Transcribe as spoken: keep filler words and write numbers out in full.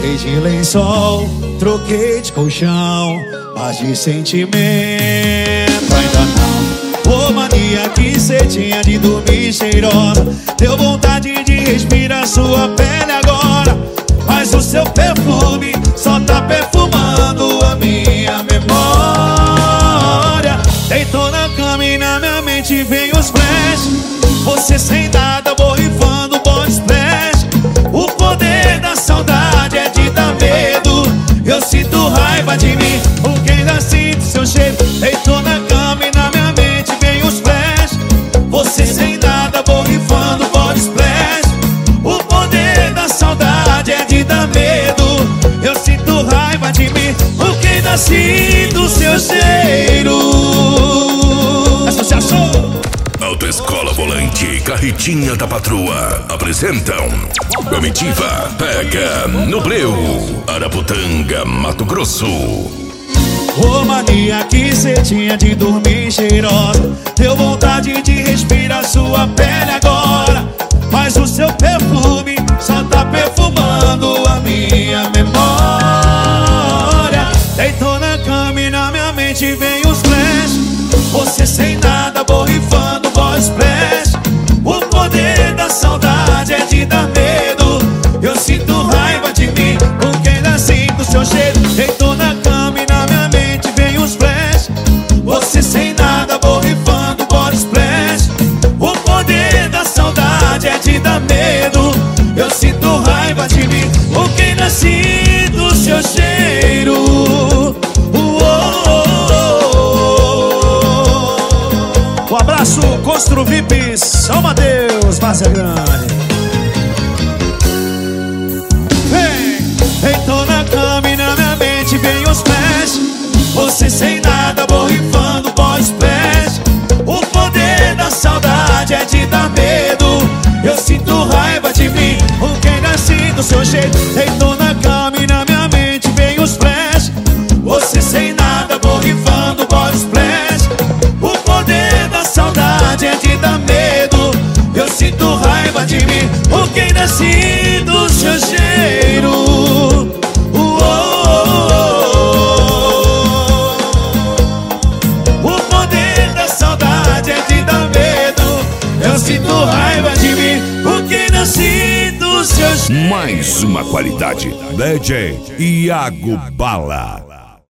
Troquei de lençol, troquei de colchão, mas de sentimento ainda não. Ô mania que cê tinha de dormir cheirosa, deu vontade de respirar sua pele agora. Mas o seu perfume só tá perfumando a minha memória. Deitou na cama e na minha mente vem os flashes. Você sem nada, borrifando body splash. O poder da saudade é de dar medo. Eu sinto raiva de mim, porque ainda sinto seu cheiro. Deitou na cama e na minha mente vem os flashes. Você sem nada, borrifando body splash. O poder da saudade é de dar medo. Eu sinto raiva de mim, porque ainda sinto seu cheiro. Essa se achou? Autoescola Volante e Carretinha da Patroa apresentam Comitiva Pega no Breu, Araputanga, Mato Grosso. Ô mania que cê tinha de dormir cheirosa, deu vontade de respirar sua pele agora. Mas o seu perfume só tá perfumando a minha memória. Deitou na cama e na minha mente vem os flashes. Você sem nada, borrifando body splash. O poder da saudade é de dar medo. Eu sinto raiva de mim, porque ainda sinto seu cheiro. Deitou na cama e na minha mente vem os flashes. Você sem nada, borrifando body splash. O poder da saudade é de dar medo. Eu sinto raiva de mim, porque ainda sinto seu cheiro. Um abraço, Constru V I P, São Mateus, Várzea Grande. Vem, deitou na cama e na minha mente vem os flash. Você sem nada, borrifando body splash. O poder da saudade é de dar medo. Eu sinto raiva de mim, porque ainda sinto seu jeito. Deitou na cama e na minha mente vem os flash. Você sem nada, borrifando body splash. O poder da saudade é de dar medo. Eu sinto raiva de mim, porque ainda sinto seu cheiro. Uou, o poder da saudade é de dar medo. Eu sinto raiva de mim, porque ainda sinto seu cheiro. Mais uma qualidade. D J Iago Bala.